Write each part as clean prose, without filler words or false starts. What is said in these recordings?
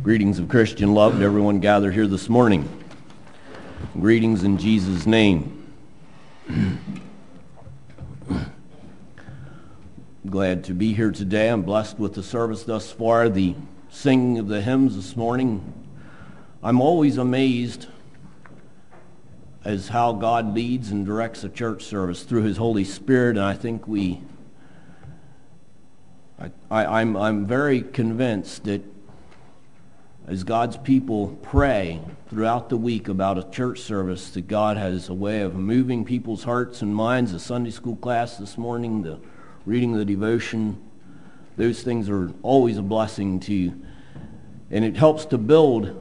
Greetings of Christian love to everyone gathered here this morning. Greetings in Jesus' name. Glad to be here today. I'm blessed with the service thus far, the singing of the hymns this morning. I'm always amazed as how God leads and directs a church service through His Holy Spirit, and I think I'm very convinced that as God's people pray throughout the week about a church service, that God has a way of moving people's hearts and minds. The Sunday school class this morning, the reading of the devotion, those things are always a blessing to you. And it helps to build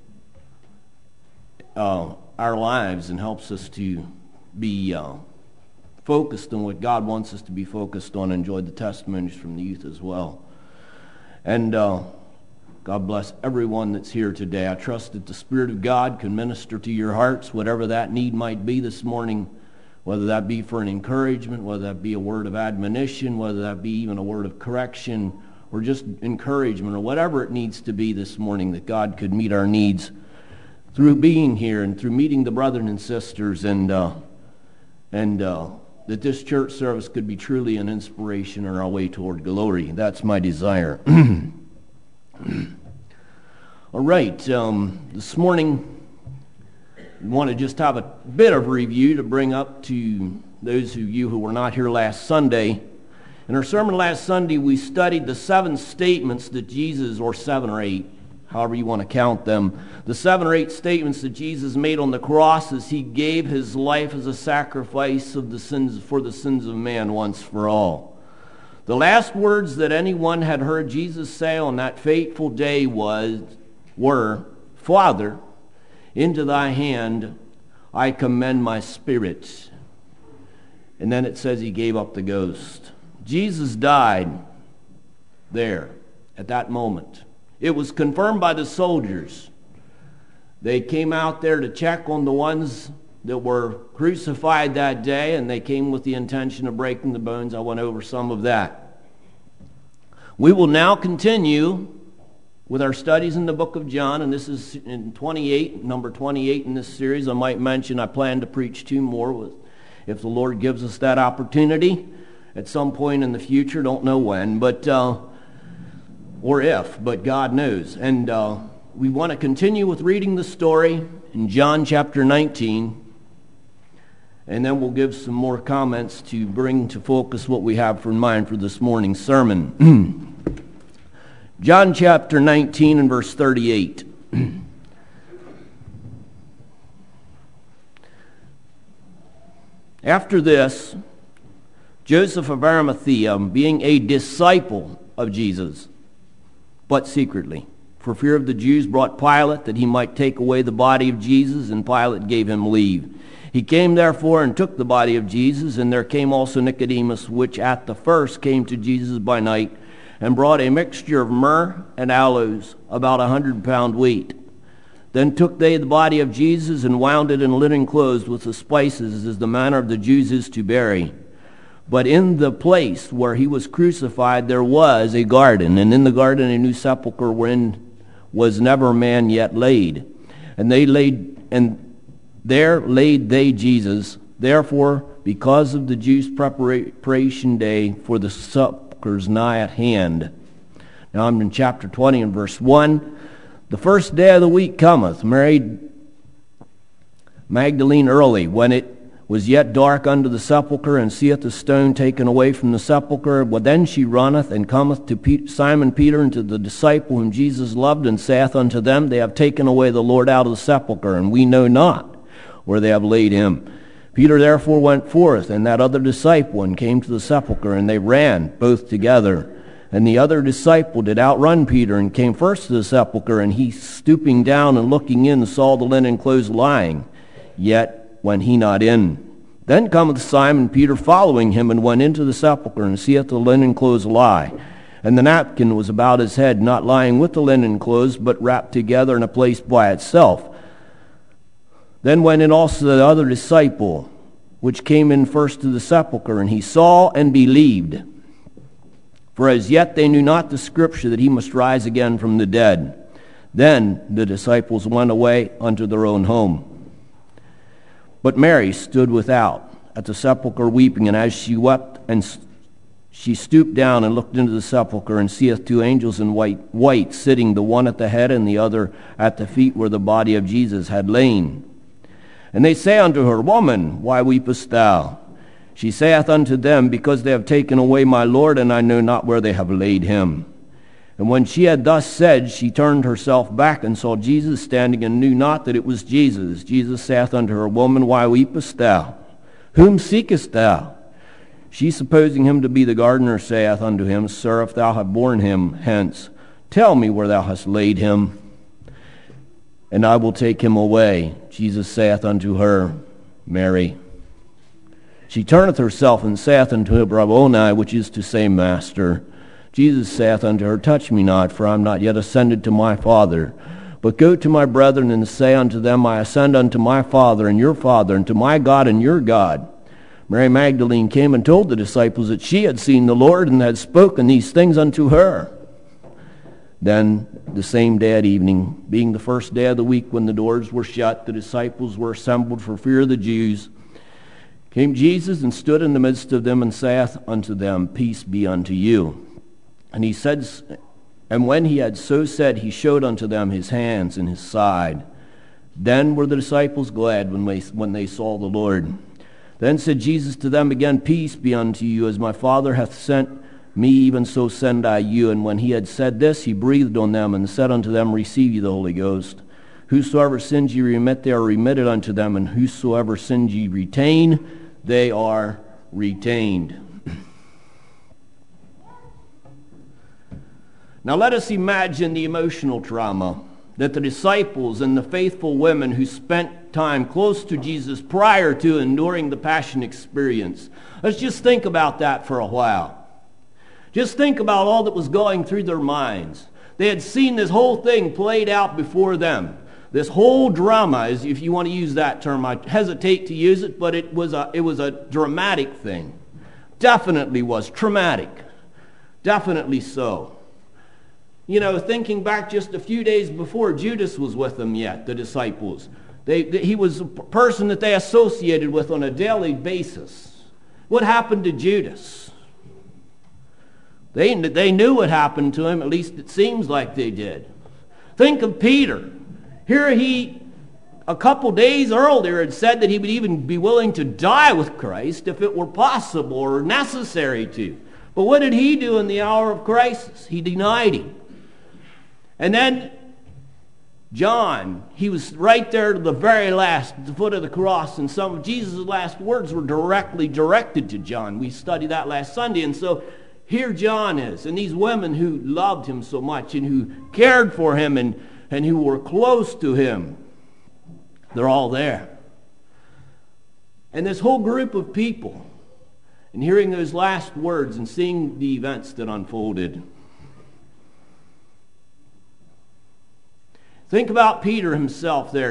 our lives and helps us to be focused on what God wants us to be focused on. Enjoyed the testimonies from the youth as well. And God bless everyone that's here today. I trust that the Spirit of God can minister to your hearts, whatever that need might be this morning, whether that be for an encouragement, whether that be a word of admonition, whether that be even a word of correction, or just encouragement, or whatever it needs to be this morning, that God could meet our needs through being here and through meeting the brethren and sisters, and that this church service could be truly an inspiration on our way toward glory. That's my desire. All right, this morning I want to just have a bit of review to bring up to those of you who were not here last Sunday. In our sermon last Sunday, we studied the 7 statements that Jesus, or 7 or 8, however you want to count them, the 7 or 8 statements that Jesus made on the cross as He gave His life as a sacrifice for the sins of man once for all. The last words that anyone had heard Jesus say on that fateful day were, "Father, into Thy hand I commend my spirit." And then it says He gave up the ghost. Jesus died there at that moment. It was confirmed by the soldiers. They came out there to check on the ones that were crucified that day, and they came with the intention of breaking the bones. I went over some of that. We will now continue with our studies in the book of John, and this is in number 28 in this series. I might mention I plan to preach 2 more if the Lord gives us that opportunity at some point in the future. Don't know when, but or if, but God knows. And we want to continue with reading the story in John chapter 19, and then we'll give some more comments to bring to focus what we have in mind for this morning's sermon. John chapter 19 and verse 38. After this, Joseph of Arimathea, being a disciple of Jesus, but secretly, for fear of the Jews, brought Pilate that he might take away the body of Jesus, and Pilate gave him leave. He came therefore and took the body of Jesus, and there came also Nicodemus, which at the first came to Jesus by night, and brought a mixture of myrrh and aloes, about 100 pound weight. Then took they the body of Jesus, and wound it in linen clothes with the spices, as the manner of the Jews is to bury. But in the place where He was crucified there was a garden, and in the garden a new sepulchre wherein was never man yet laid. And there laid they Jesus. Therefore, because of the Jews' preparation day, for the sepulchre's nigh at hand. Now I'm in chapter 20 and verse 1. The first day of the week cometh, Mary Magdalene early, when it was yet dark unto the sepulchre, and seeth the stone taken away from the sepulchre. Well, then she runneth and cometh to Simon Peter and to the disciple whom Jesus loved, and saith unto them, They have taken away the Lord out of the sepulchre, and we know not where they have laid Him. Peter therefore went forth, and that other disciple, and came to the sepulchre, and they ran both together. And the other disciple did outrun Peter, and came first to the sepulchre, and he, stooping down and looking in, saw the linen clothes lying, yet went he not in. Then cometh Simon Peter following him, and went into the sepulchre, and seeth the linen clothes lie. And the napkin was about his head, not lying with the linen clothes, but wrapped together in a place by itself. Then went in also the other disciple, which came in first to the sepulchre, and he saw and believed. For as yet they knew not the scripture that he must rise again from the dead. Then the disciples went away unto their own home. But Mary stood without at the sepulchre weeping, and as she wept, and she stooped down and looked into the sepulchre, and seeth two angels in white sitting, the one at the head and the other at the feet, where the body of Jesus had lain. And they say unto her, Woman, why weepest thou? She saith unto them, Because they have taken away my Lord, and I know not where they have laid him. And when she had thus said, she turned herself back, and saw Jesus standing, and knew not that it was Jesus. Jesus saith unto her, Woman, why weepest thou? Whom seekest thou? She, supposing him to be the gardener, saith unto him, Sir, if thou have borne him hence, tell me where thou hast laid him, and I will take him away. Jesus saith unto her, Mary. She turneth herself, and saith unto him, Rabboni, which is to say, Master. Jesus saith unto her, Touch me not, for I am not yet ascended to my Father. But go to my brethren, and say unto them, I ascend unto my Father and your Father, and to my God and your God. Mary Magdalene came and told the disciples that she had seen the Lord, and had spoken these things unto her. Then the same day at evening, being the first day of the week, when the doors were shut, the disciples were assembled for fear of the Jews, came Jesus and stood in the midst of them, and saith unto them, Peace be unto you. And he said, and when he had so said, he showed unto them his hands and his side. Then were the disciples glad when they saw the Lord. Then said Jesus to them again, Peace be unto you, as my Father hath sent me, even so send I you. And when he had said this, he breathed on them, and said unto them, Receive ye the Holy Ghost. Whosoever sins ye remit, they are remitted unto them, and whosoever sins ye retain, they are retained. Now let us imagine the emotional trauma that the disciples and the faithful women who spent time close to Jesus prior to and during the Passion experience. Let's just think about that for a while. Just think about all that was going through their minds. They had seen this whole thing played out before them. This whole drama, if you want to use that term. I hesitate to use it, but it was a dramatic thing. Definitely was traumatic. Definitely so. You know, thinking back just a few days before, Judas was with them yet, the disciples. He was a person that they associated with on a daily basis. What happened to Judas? They knew what happened to him, at least it seems like they did. Think of Peter. Here he, a couple days earlier, had said that he would even be willing to die with Christ if it were possible or necessary to. But what did he do in the hour of crisis? He denied him. And then John, he was right there to the very last, at the foot of the cross, and some of Jesus' last words were directly directed to John. We studied that last Sunday, and so here John is, and these women who loved him so much and who cared for him and who were close to him, they're all there. And this whole group of people, and hearing those last words and seeing the events that unfolded. Think about Peter himself there.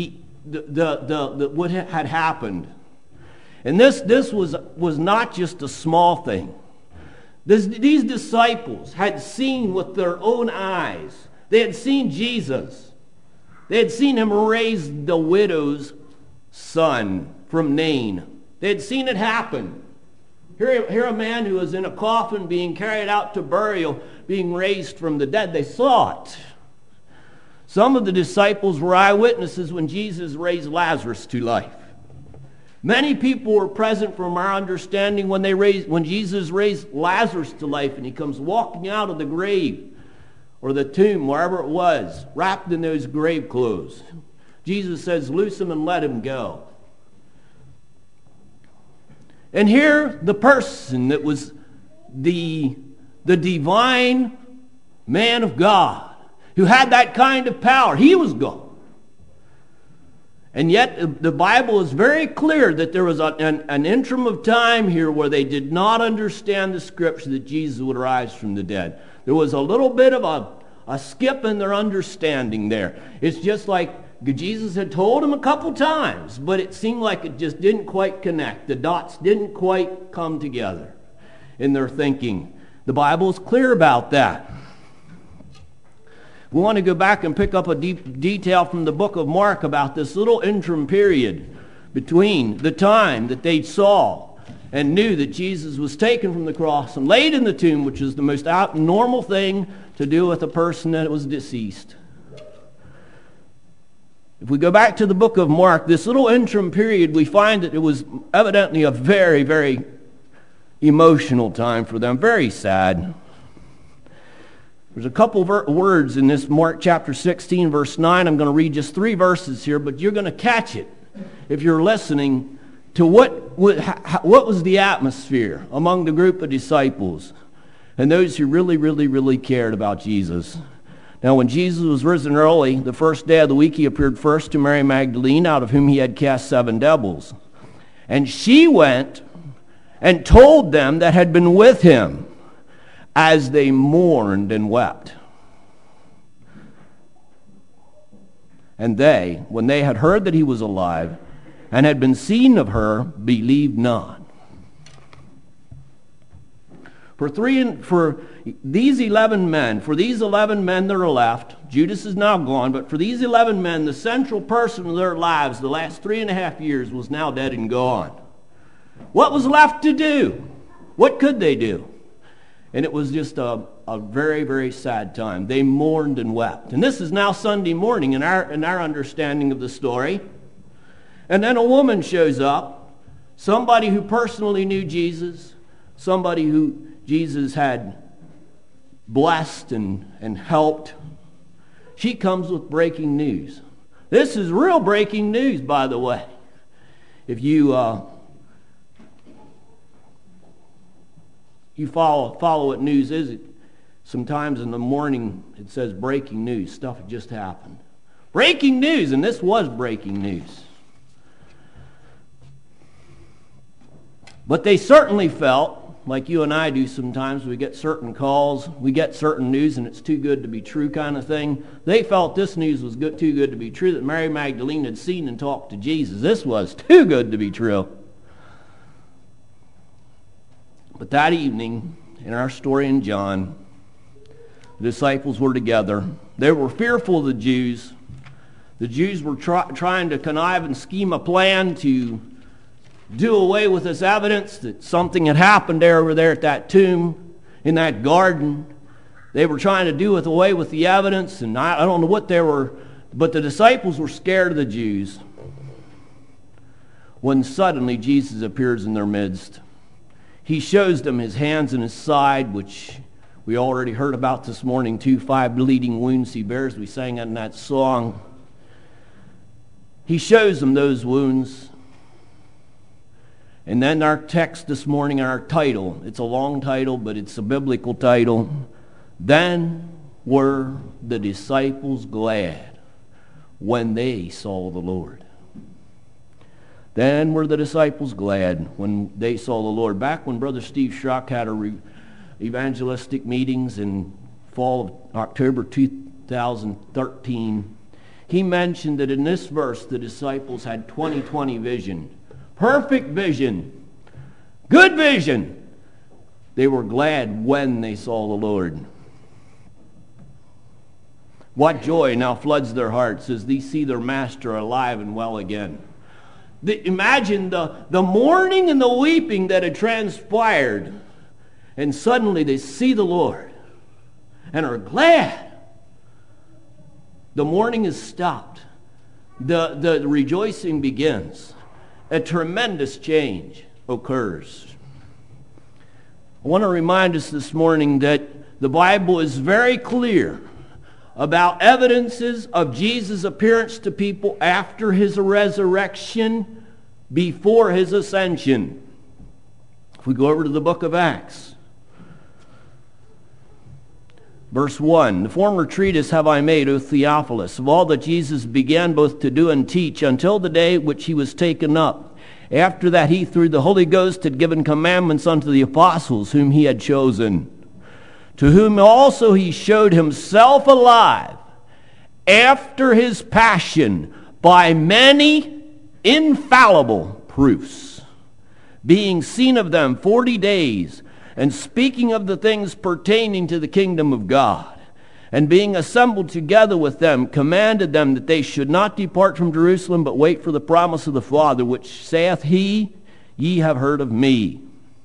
What had happened. And this was not just a small thing. These disciples had seen with their own eyes. They had seen Jesus. They had seen him raise the widow's son from Nain. They had seen it happen. Here a man who was in a coffin being carried out to burial, being raised from the dead. They saw it. Some of the disciples were eyewitnesses when Jesus raised Lazarus to life. Many people were present from our understanding when Jesus raised Lazarus to life and he comes walking out of the grave or the tomb, wherever it was, wrapped in those grave clothes. Jesus says, loose him and let him go. And here the person that was the divine man of God, who had that kind of power, he was gone. And yet the Bible is very clear that there was an interim of time here where they did not understand the scripture that Jesus would rise from the dead. There was a little bit of a skip in their understanding there. It's just like Jesus had told them a couple times, but it seemed like it just didn't quite connect. The dots didn't quite come together in their thinking. The Bible is clear about that. We want to go back and pick up a deep detail from the book of Mark about this little interim period between the time that they saw and knew that Jesus was taken from the cross and laid in the tomb, which is the most normal thing to do with a person that was deceased. If we go back to the book of Mark, this little interim period, we find that it was evidently a very, very emotional time for them, very sad. There's a couple words in this Mark chapter 16, verse 9. I'm going to read just 3 verses here, but you're going to catch it if you're listening to what was the atmosphere among the group of disciples and those who really, really, really cared about Jesus. Now, when Jesus was risen early, the first day of the week, he appeared first to Mary Magdalene, out of whom he had cast 7 devils. And she went and told them that had been with him, as they mourned and wept. And they, when they had heard that he was alive and had been seen of her, believed not. For these 11 men that are left, Judas is now gone, but for these 11 men, the central person of their lives, the last 3.5 years, was now dead and gone. What was left to do? What could they do? And it was just a very, very sad time. They mourned and wept. And this is now Sunday morning in our understanding of the story. And then a woman shows up, somebody who personally knew Jesus, somebody who Jesus had blessed and helped. She comes with breaking news. This is real breaking news, by the way. If you follow what news is, sometimes in the morning it says breaking news. Stuff had just happened. Breaking news, and this was breaking news. But they certainly felt, like you and I do sometimes, we get certain calls, we get certain news, and it's too good to be true kind of thing. They felt this news was too good to be true, that Mary Magdalene had seen and talked to Jesus. This was too good to be true. But that evening, in our story in John, the disciples were together. They were fearful of the Jews. The Jews were trying to connive and scheme a plan to do away with this evidence that something had happened over there at that tomb, in that garden. They were trying to do away with the evidence, and I don't know what they were, but the disciples were scared of the Jews. When suddenly Jesus appears in their midst. He shows them his hands and his side, which we already heard about this morning, 5 bleeding wounds he bears. We sang in that song. He shows them those wounds. And then our text this morning, our title, it's a long title, but it's a biblical title. Then were the disciples glad when they saw the Lord. Then were the disciples glad when they saw the Lord. Back when Brother Steve Schrock had evangelistic meetings in fall of October 2013, he mentioned that in this verse the disciples had 20/20 vision. Perfect vision. Good vision. They were glad when they saw the Lord. What joy now floods their hearts as they see their master alive and well again. Imagine the mourning and the weeping that had transpired, and suddenly they see the Lord and are glad. The mourning is stopped. The rejoicing begins. A tremendous change occurs. I want to remind us this morning that the Bible is very clear about evidences of Jesus' appearance to people after his resurrection, before his ascension. If we go over to the book of Acts, verse 1, the former treatise have I made, O Theophilus, of all that Jesus began both to do and teach, until the day which he was taken up. After that he, through the Holy Ghost, had given commandments unto the apostles whom he had chosen, to whom also he showed himself alive after his passion by many infallible proofs, being seen of them 40 days, and speaking of the things pertaining to the kingdom of God, And being assembled together with them, commanded them that they should not depart from Jerusalem, but wait for the promise of the Father, which saith he, Ye have heard of me.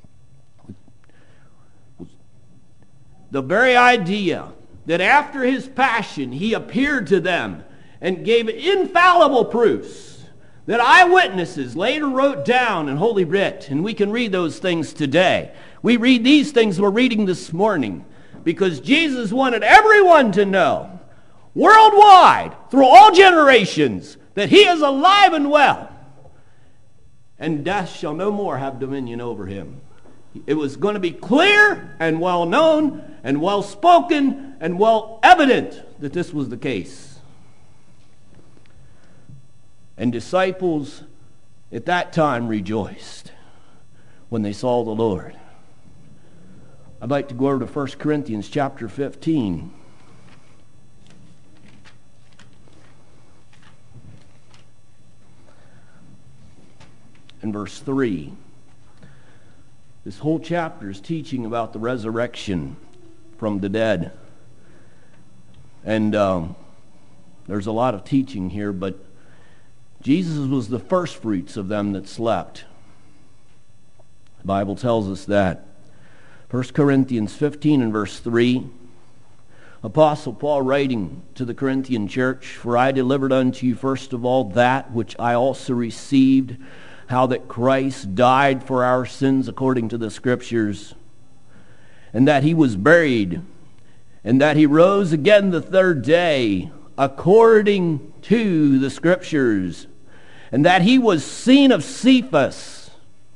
The very idea that after his passion he appeared to them and gave infallible proofs that eyewitnesses later wrote down in Holy Writ, and we can read those things today. We read these things we're reading this morning because Jesus wanted everyone to know, worldwide, through all generations, that he is alive and well, and death shall no more have dominion over him. It was going to be clear and well known and well spoken and well evident that this was the case. And disciples at that time rejoiced when they saw the Lord. I'd like to go over to 1 Corinthians chapter 15. And verse 3. This whole chapter is teaching about the resurrection from the dead. And there's a lot of teaching here, but Jesus was the first fruits of them that slept. The Bible tells us that. 1 Corinthians 15 and verse 3. Apostle Paul writing to the Corinthian church, For I delivered unto you first of all that which I also received, how that Christ died for our sins according to the Scriptures, and that he was buried, and that he rose again the third day according to the Scriptures, and that he was seen of Cephas,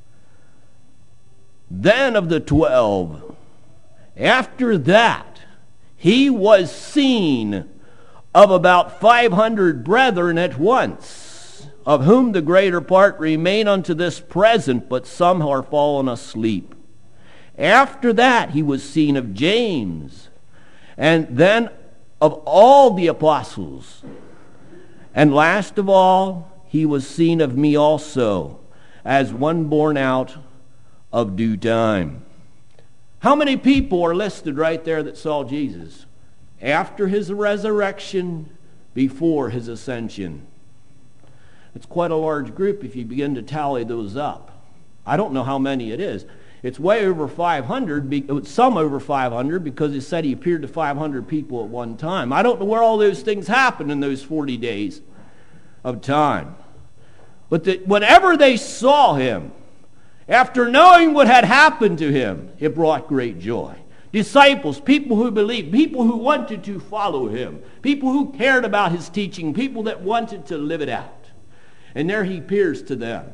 then of the 12. After that, he was seen of about 500 brethren at once, of whom the greater part remain unto this present, but some are fallen asleep. After that, he was seen of James, and then of all the apostles. And last of all, he was seen of me also, as one born out of due time. How many people are listed right there that saw Jesus? After his resurrection, before his ascension. It's quite a large group if you begin to tally those up. I don't know how many it is. It's way over 500, some over 500, because it said he appeared to 500 people at one time. I don't know where all those things happened in those 40 days of time. But whenever they saw him, after knowing what had happened to him, it brought great joy. Disciples, people who believed, people who wanted to follow him, people who cared about his teaching, people that wanted to live it out. And there he appears to them.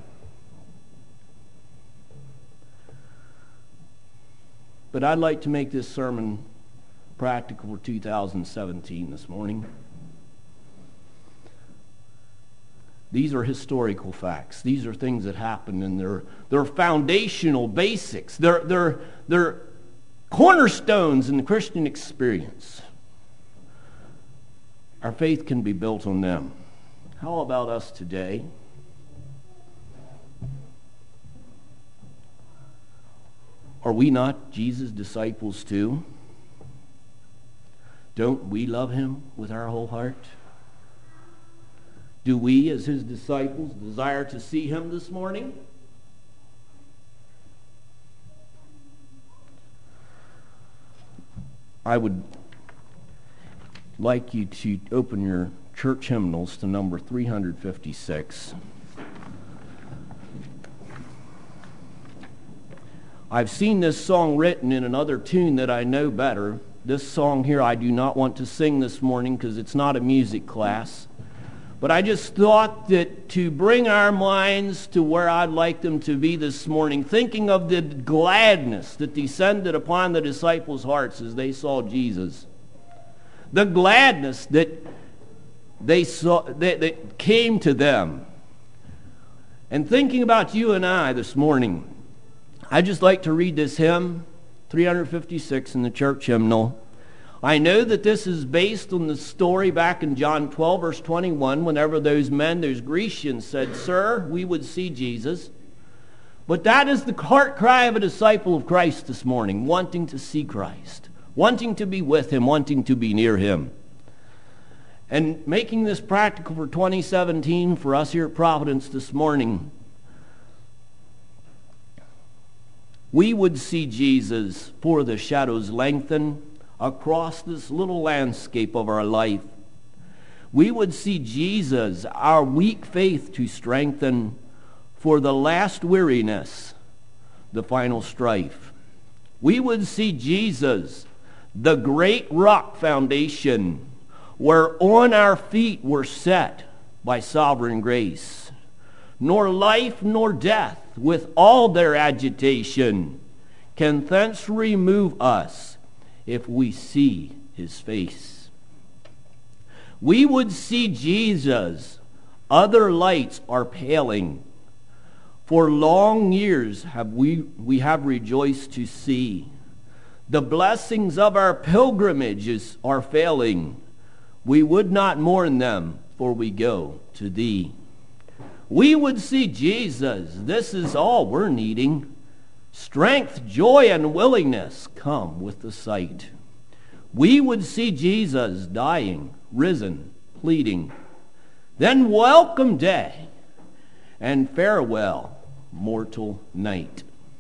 But I'd like to make this sermon practical for 2017 this morning. These are historical facts. These are things that happened, and they're foundational basics. They're cornerstones in the Christian experience. Our faith can be built on them. How about us today? Are we not Jesus' disciples too? Don't we love him with our whole heart? Do we, as his disciples, desire to see him this morning? I would like you to open your church hymnals to number 356. I've seen this song written in another tune that I know better. This song here I do not want to sing this morning because it's not a music class. But I just thought that to bring our minds to where I'd like them to be this morning, thinking of the gladness that descended upon the disciples' hearts as they saw Jesus. The gladness that they saw, that came to them. And thinking about you and I this morning, I'd just like to read this hymn, 356 in the church hymnal. I know that this is based on the story back in John 12, verse 21, whenever those Grecians said, Sir, we would see Jesus. But that is the heart cry of a disciple of Christ this morning, wanting to see Christ, wanting to be with him, wanting to be near him. And making this practical for 2017 for us here at Providence this morning, we would see Jesus for the shadows lengthen across this little landscape of our life. We would see Jesus, our weak faith, to strengthen for the last weariness, the final strife. We would see Jesus, the great rock foundation, where on our feet were set by sovereign grace. Nor life nor death, with all their agitation, can thence remove us if we see his face. We would see Jesus, other lights are paling. For long years we have rejoiced to see. The blessings of our pilgrimages are failing. We would not mourn them, for we go to thee. We would see Jesus, this is all we're needing. Strength, joy, and willingness come with the sight. We would see Jesus dying, risen, pleading. Then welcome day, and farewell, mortal night.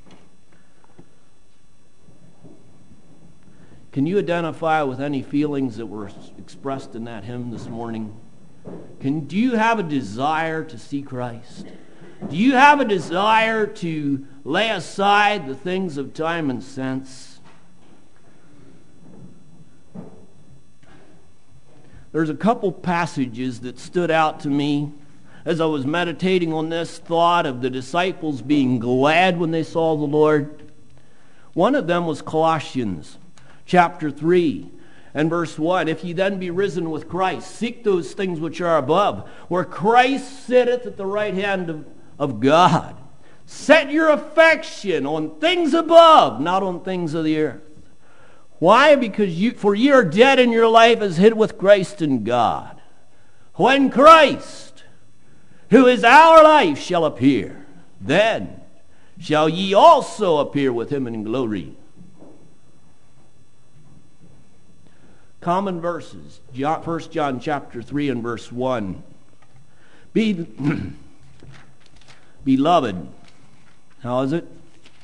Can you identify with any feelings that were expressed in that hymn this morning? Do you have a desire to see Christ? Do you have a desire to lay aside the things of time and sense? There's a couple passages that stood out to me as I was meditating on this thought of the disciples being glad when they saw the Lord. One of them was Colossians chapter 3 and verse 1. If ye then be risen with Christ, seek those things which are above, where Christ sitteth at the right hand of God. Set your affection on things above, not on things of the earth. Why? Because ye are dead, and your life is hid with Christ in God. When Christ, who is our life, shall appear, then shall ye also appear with him in glory. Common verses, 1 John chapter 3 and verse 1. Beloved, how is it?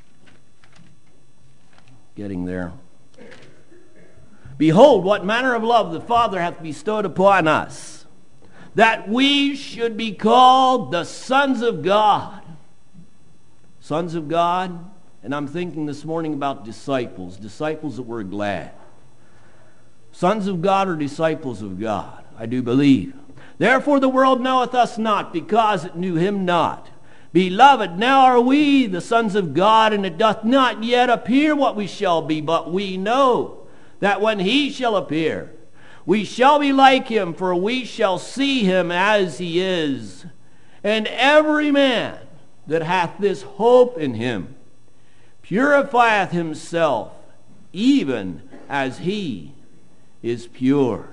Getting there. Behold, what manner of love the Father hath bestowed upon us, that we should be called the sons of God. Sons of God, and I'm thinking this morning about disciples that were glad. Sons of God are disciples of God, I do believe. Therefore the world knoweth us not, because it knew him not. Beloved, now are we the sons of God, and it doth not yet appear what we shall be, but we know that when he shall appear, we shall be like him, for we shall see him as he is. And every man that hath this hope in him purifieth himself, even as he is pure.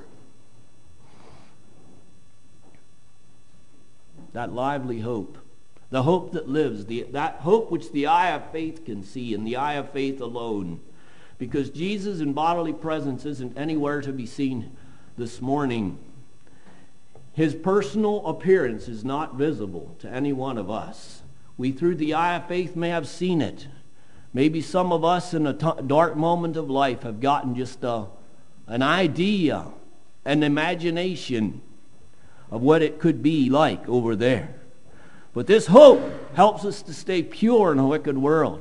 That lively hope, the hope that lives, that hope which the eye of faith can see, and the eye of faith alone. Because Jesus in bodily presence isn't anywhere to be seen this morning. His personal appearance is not visible to any one of us. We, through the eye of faith, may have seen it. Maybe some of us in a dark moment of life have gotten just an idea, an imagination of what it could be like over there. But this hope helps us to stay pure in a wicked world.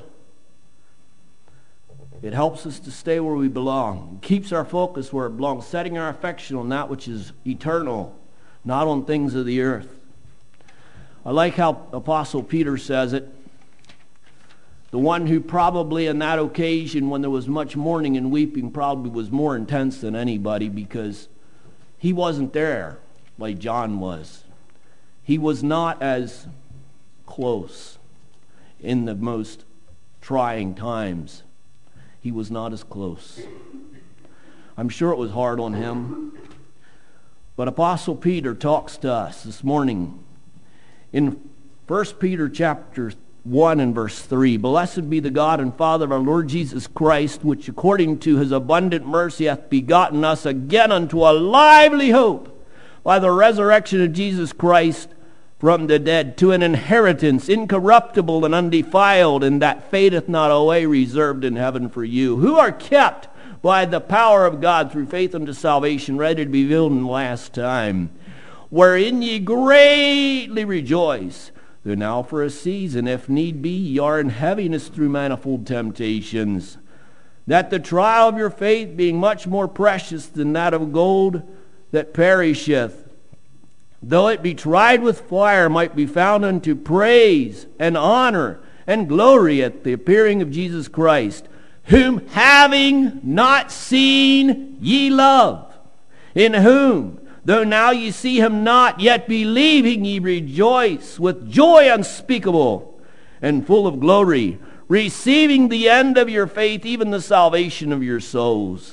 It helps us to stay where we belong. It keeps our focus where it belongs, setting our affection on that which is eternal, not on things of the earth. I like how Apostle Peter says it. The one who probably in that occasion when there was much mourning and weeping probably was more intense than anybody, because he wasn't there like John was. He was not as close in the most trying times. He was not as close. I'm sure it was hard on him. But Apostle Peter talks to us this morning in 1 Peter chapter 1 and verse 3. Blessed be the God and Father of our Lord Jesus Christ, which according to his abundant mercy hath begotten us again unto a lively hope by the resurrection of Jesus Christ from the dead, to an inheritance incorruptible and undefiled, and that fadeth not away, reserved in heaven for you, who are kept by the power of God through faith unto salvation, ready to be revealed in the last time, wherein ye greatly rejoice, though now for a season, if need be, ye are in heaviness through manifold temptations, that the trial of your faith, being much more precious than that of gold that perisheth, though it be tried with fire, might be found unto praise and honor and glory at the appearing of Jesus Christ, whom having not seen ye love, in whom, though now ye see him not, yet believing ye rejoice with joy unspeakable and full of glory, receiving the end of your faith, even the salvation of your souls.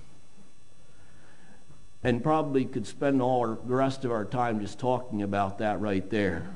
And probably could spend the rest of our time just talking about that right there.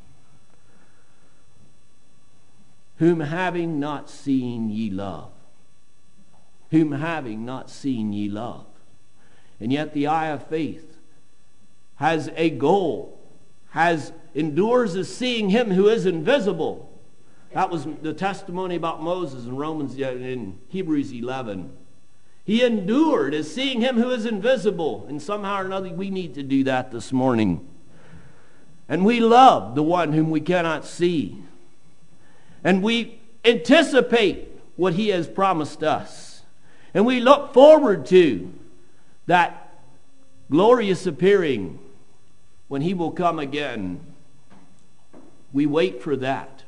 Whom having not seen ye love. Whom having not seen ye love. And yet the eye of faith has a goal, endures as seeing him who is invisible. That was the testimony about Moses in Hebrews 11. He endured as seeing him who is invisible. And somehow or another we need to do that this morning. And we love the one whom we cannot see. And we anticipate what he has promised us. And we look forward to that glorious appearing when he will come again. We wait for that.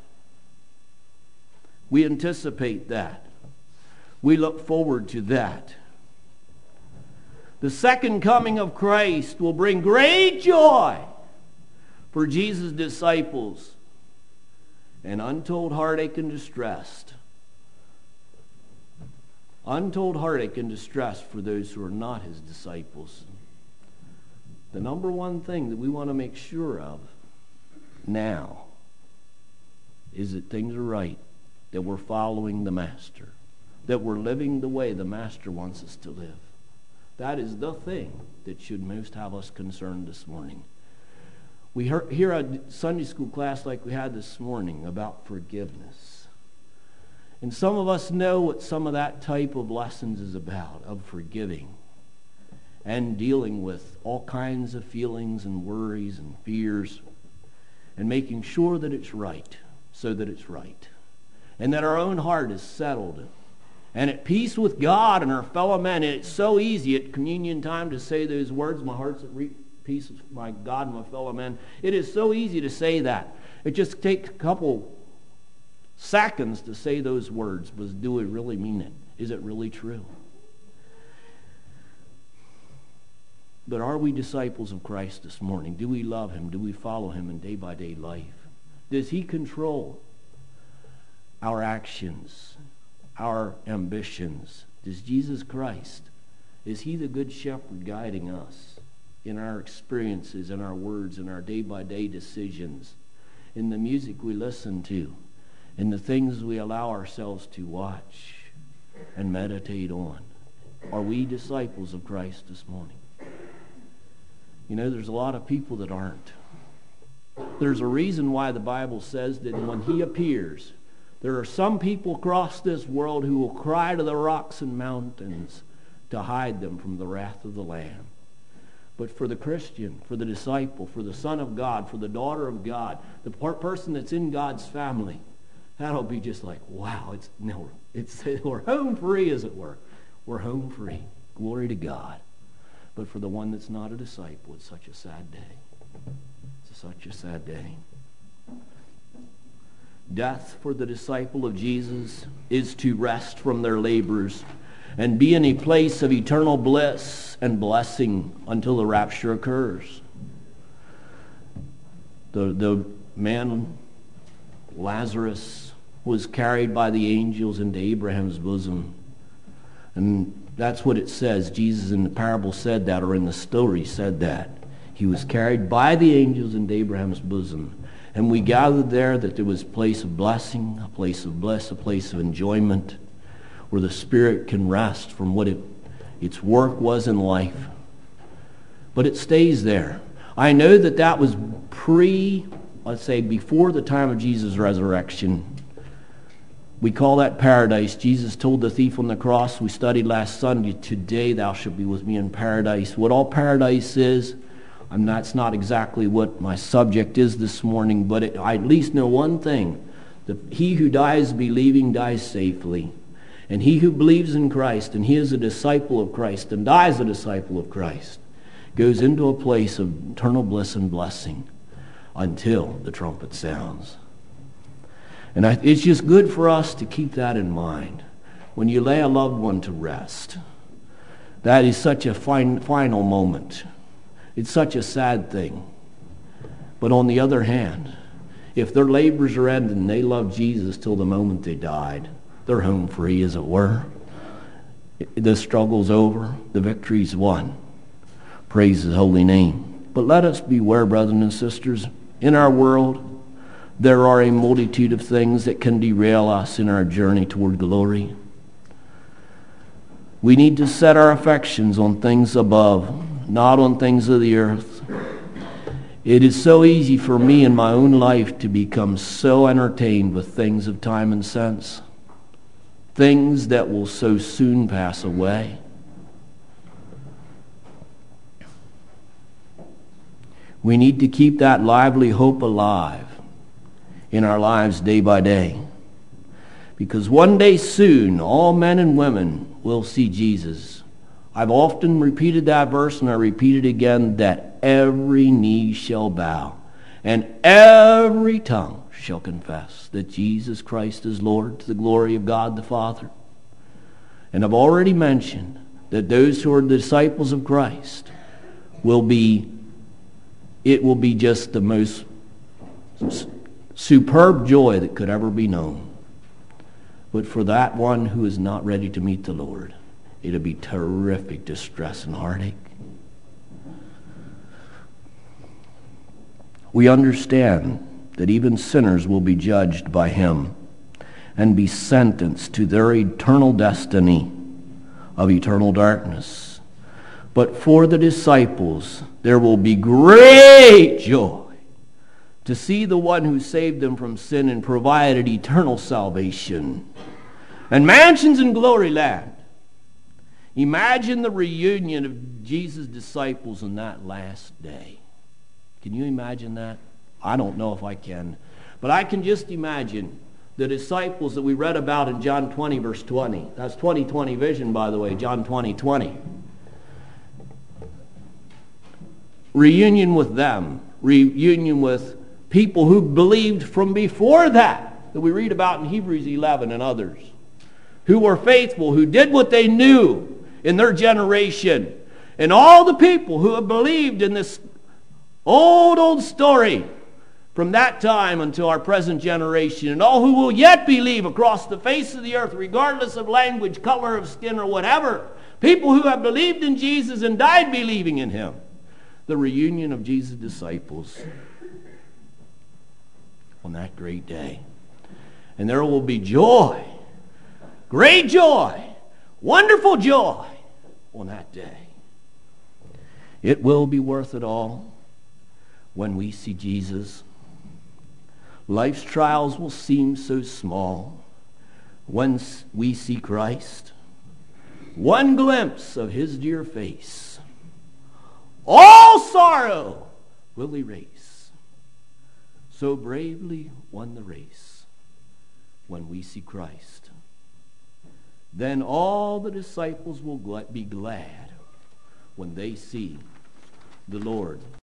We anticipate that. We look forward to that. The second coming of Christ will bring great joy for Jesus' disciples and untold heartache and distress. Untold heartache and distress for those who are not his disciples. The number one thing that we want to make sure of now is that things are right, that we're following the Master, that we're living the way the Master wants us to live. That is the thing that should most have us concerned this morning. We hear a Sunday school class like we had this morning about forgiveness. And some of us know what some of that type of lessons is about, of forgiving and dealing with all kinds of feelings and worries and fears and making sure that it's right, so that it's right. And that our own heart is settled and at peace with God and our fellow men. And it's so easy at communion time to say those words, my heart's at peace with my God and my fellow men. It is so easy to say that. It just takes a couple seconds to say those words, but do we really mean it? Is it really true? But are we disciples of Christ this morning? Do we love him? Do we follow him in day-by-day life? Does he control our actions, our ambitions? Does Jesus Christ, is he the good shepherd guiding us in our experiences, in our words, in our day-by-day decisions, in the music we listen to, in the things we allow ourselves to watch and meditate on? Are we disciples of Christ this morning? You know, there's a lot of people that aren't. There's a reason why the Bible says that when he appears, there are some people across this world who will cry to the rocks and mountains to hide them from the wrath of the Lamb. But for the Christian, for the disciple, for the Son of God, for the daughter of God, the person that's in God's family, that'll be just like, wow, we're home free, as it were. We're home free. Glory to God. But for the one that's not a disciple, it's such a sad day. It's such a sad day. Death for the disciple of Jesus is to rest from their labors and be in a place of eternal bliss and blessing until the rapture occurs. The man, Lazarus, was carried by the angels into Abraham's bosom. And that's what it says. Jesus in the parable said that, or in the story said that. He was carried by the angels into Abraham's bosom. And we gathered there that there was a place of blessing, a place of bliss, a place of enjoyment, where the Spirit can rest from what its work was in life. But it stays there. I know that that was before the time of Jesus' resurrection. We call that paradise. Jesus told the thief on the cross, we studied last Sunday, today thou shalt be with me in paradise. What all paradise is, that's not exactly what my subject is this morning, but I at least know one thing. That he who dies believing dies safely. And he who believes in Christ, and he is a disciple of Christ, and dies a disciple of Christ, goes into a place of eternal bliss and blessing until the trumpet sounds. And it's just good for us to keep that in mind. When you lay a loved one to rest, that is such a final moment. It's such a sad thing. But on the other hand, if their labors are ended and they love Jesus till the moment they died, they're home free, as it were. The struggle's over. The victory's won. Praise His holy name. But let us beware, brothers and sisters, in our world, there are a multitude of things that can derail us in our journey toward glory. We need to set our affections on things above, not on things of the earth. It is so easy for me in my own life to become so entertained with things of time and sense, things that will so soon pass away. We need to keep that lively hope alive in our lives day by day. Because one day soon, all men and women will see Jesus. I've often repeated that verse, and I repeat it again, that every knee shall bow, and every tongue shall confess that Jesus Christ is Lord, to the glory of God the Father. And I've already mentioned that those who are the disciples of Christ it will be just the most superb joy that could ever be known. But for that one who is not ready to meet the Lord, it'll be terrific distress and heartache. We understand that even sinners will be judged by Him and be sentenced to their eternal destiny of eternal darkness. But for the disciples, there will be great joy to see the one who saved them from sin and provided eternal salvation and mansions in glory land. Imagine the reunion of Jesus' disciples on that last day. Can you imagine that? I don't know if I can. But I can just imagine the disciples that we read about in John 20, verse 20. That's 20/20 vision, by the way, John 20:20. Reunion with them. Reunion with people who believed from before that we read about in Hebrews 11 and others, who were faithful, who did what they knew in their generation. And all the people who have believed in this old story from that time until our present generation, and all who will yet believe across the face of the earth, regardless of language, color of skin, or whatever, people who have believed in Jesus and died believing in Him. The reunion of Jesus' disciples on that great day. And there will be joy, great joy, wonderful joy on that day. It will be worth it all when we see Jesus. Life's trials will seem so small when we see Christ. One glimpse of His dear face, all sorrow will erase. So bravely won the race when we see Christ. Then all the disciples will be glad when they see the Lord